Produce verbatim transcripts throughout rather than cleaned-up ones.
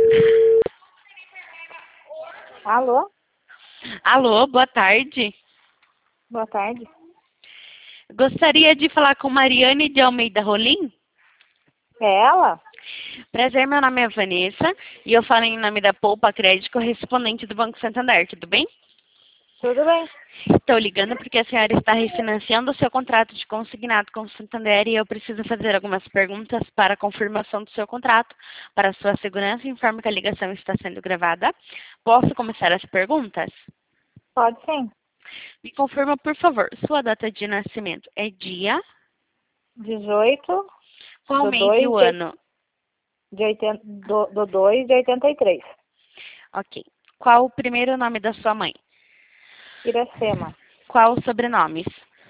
Alô? Alô, boa tarde. Boa tarde. Gostaria de falar com Mariane de Almeida Rolim. É ela? Prazer, meu nome é Vanessa e eu falo em nome da Poupa Crédito, correspondente do Banco Santander, tudo bem? Tudo bem? Estou ligando porque a senhora está refinanciando o seu contrato de consignado com o Santander e eu preciso fazer algumas perguntas para a confirmação do seu contrato. Para sua segurança, informo que a ligação está sendo gravada. Posso começar as perguntas? Pode sim. Me confirma, por favor, sua data de nascimento é dia, dezoito qual do mês e dois o de, ano? de oitenta, do, do dois de oitenta e três. Ok. Qual o primeiro nome da sua mãe? Iracema. Qual os sobrenomes?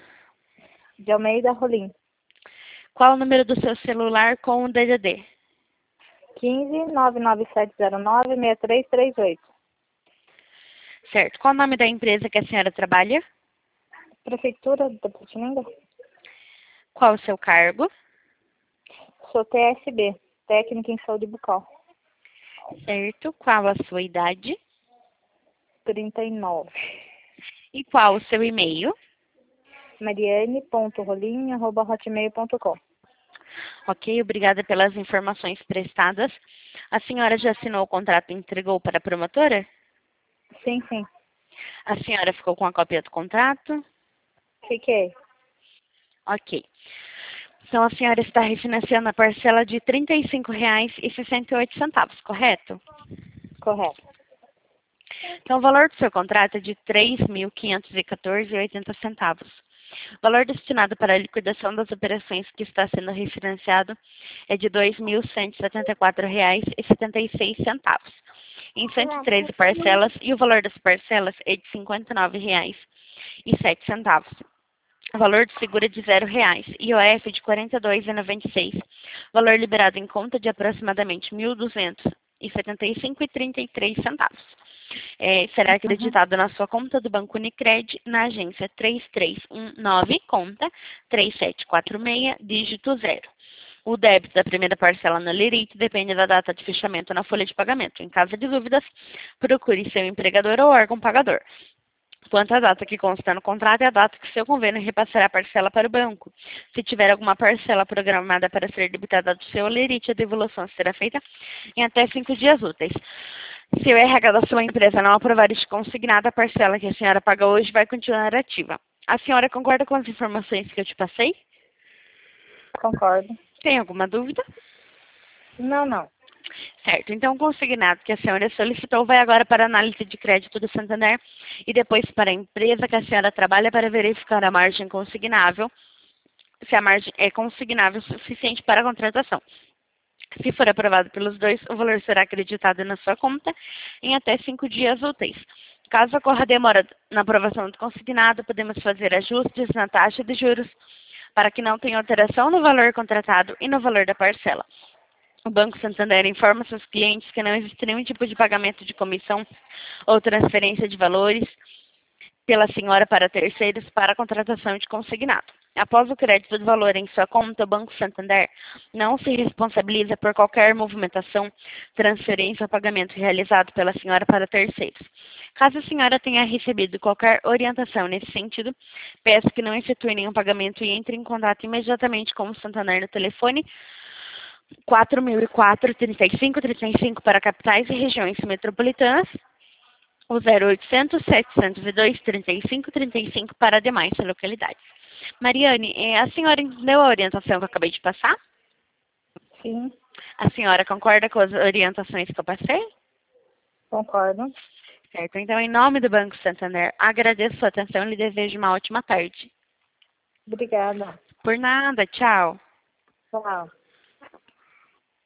De Almeida Rolim. Qual o número do seu celular com o D D D? quinze, nove nove sete zero nove, seis três três oito. Certo. Qual o nome da empresa que a senhora trabalha? Prefeitura da Piratininga? Qual o seu cargo? Sou T S B, técnica em saúde bucal. Certo. Qual a sua idade? trinta e nove. E qual o seu e-mail? mariane ponto rolim arroba hotmail ponto com. Ok, obrigada pelas informações prestadas. A senhora já assinou o contrato e entregou para a promotora? Sim, sim. A senhora ficou com a cópia do contrato? Fiquei. Ok. Então, a senhora está refinanciando a parcela de trinta e cinco reais e sessenta e oito centavos, correto? Correto. Então, o valor do seu contrato é de três mil quinhentos e quatorze reais e oitenta centavos. O valor destinado para a liquidação das operações que está sendo refinanciado é de dois mil cento e setenta e quatro reais e setenta e seis centavos, em cento e treze parcelas, e o valor das parcelas é de cinquenta e nove reais e sete centavos. O valor de seguro é de zero reais, I O F de quarenta e dois reais e noventa e seis centavos, valor liberado em conta de aproximadamente mil duzentos e setenta e cinco reais e trinta e três centavos. É, será Uhum. acreditado na sua conta do Banco Unicred, na agência três três um nove, conta três sete quatro seis, dígito zero. O débito da primeira parcela na Lerite depende da data de fechamento na folha de pagamento. Em caso de dúvidas, procure seu empregador ou órgão pagador. Quanto à data que consta no contrato, é a data que seu convênio repassará a parcela para o banco. Se tiver alguma parcela programada para ser debitada do seu Lerite, a devolução será feita em até cinco dias úteis. Se o R H da sua empresa não aprovar este consignado, a parcela que a senhora paga hoje vai continuar ativa. A senhora concorda com as informações que eu te passei? Concordo. Tem alguma dúvida? Não, não. Certo. Então, o consignado que a senhora solicitou vai agora para a análise de crédito do Santander e depois para a empresa que a senhora trabalha para verificar a margem consignável, se a margem é consignável o suficiente para a contratação. Se for aprovado pelos dois, o valor será acreditado na sua conta em até cinco dias úteis. Caso ocorra demora na aprovação do consignado, podemos fazer ajustes na taxa de juros para que não tenha alteração no valor contratado e no valor da parcela. O Banco Santander informa seus clientes que não existe nenhum tipo de pagamento de comissão ou transferência de valores pela senhora para terceiros para a contratação de consignado. Após o crédito do valor em sua conta, o Banco Santander não se responsabiliza por qualquer movimentação, transferência ou pagamento realizado pela senhora para terceiros. Caso a senhora tenha recebido qualquer orientação nesse sentido, peço que não efetue nenhum pagamento e entre em contato imediatamente com o Santander no telefone quatro mil e quatro, trinta e cinco, trinta e cinco para capitais e regiões metropolitanas, o zero oitocentos, setecentos e dois, trinta e cinco, trinta e cinco para demais localidades. Mariane, a senhora entendeu a orientação que eu acabei de passar? Sim, A senhora concorda com as orientações que eu passei? concordo. Certo. Então, em nome do Banco Santander, agradeço a sua atenção e lhe desejo uma ótima tarde. Obrigada. Por nada, tchau. Tchau.